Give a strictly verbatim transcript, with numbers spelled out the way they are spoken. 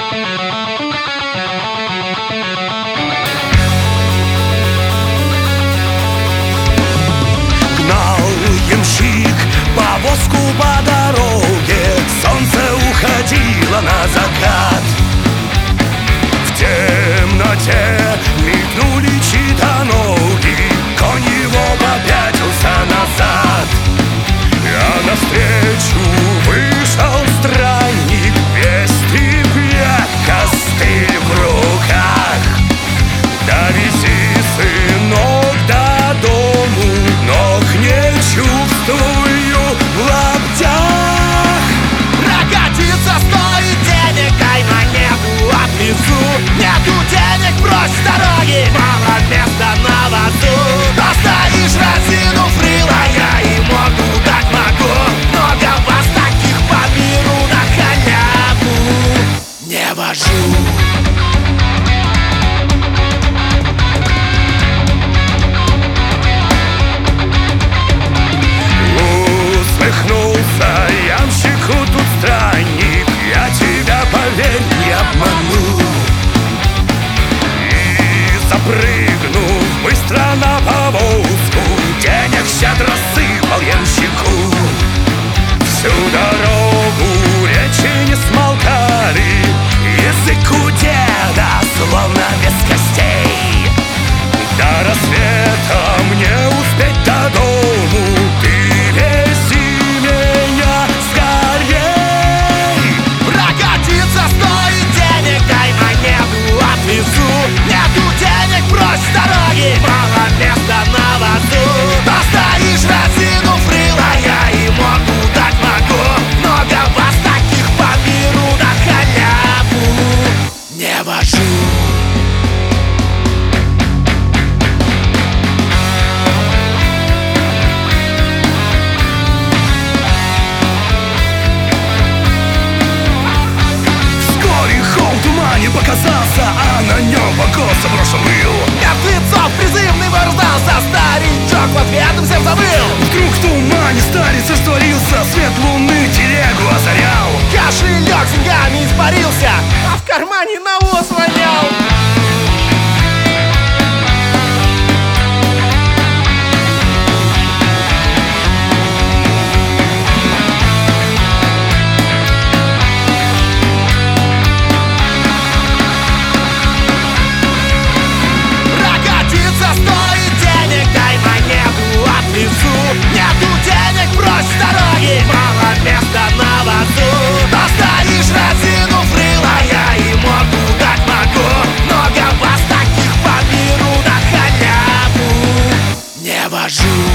Гнал ямщик повозку по дороге, солнце уходило на закат. В темноте мигнули чьи-то ноги, конь его попятился назад. А навстречу вышел странник, весь трепет, костыль в руках. Довези, сынок, до дому, ног не чувствую в лаптях. Прокатиться стоит денег, дай монету отвезу. Нету денег, брось с дороги, мало места на вазу. Достоишь, разинув рыло, я и могу, так могу. Много вас таких по миру на халяву не вожу. Усмехнулся ямщику тут странник: я тебя, поверь, не обману. И запрыгнув быстро на повозку, денег щедро сыпал ямщику. Всю дорогу речи не смолкали, язык у деда словно без костей. До рассвета мне успеть до дому, ты вези меня скорей. Прокатиться стоит денег, дай монету отвезу. Нету денег, брось с дороги, мало места на вазу. Достоишь, разинув рыло, я и могу, так могу. Много вас таких по миру на халяву не вожу. Показался, а на нем вагон заброшен был. Мертвецов призывный раздался, старичок в ответ всем забыл. Вдруг в тумане старец растворился, свет луны телегу озарял. Кошелек с деньгами испарился, а в кармане навоз вонял. Нету денег, брось с дороги, мало места на вазу. Достоишь, разинув рыло, я и могу, так могу. Много вас таких по миру на халяву не вожу.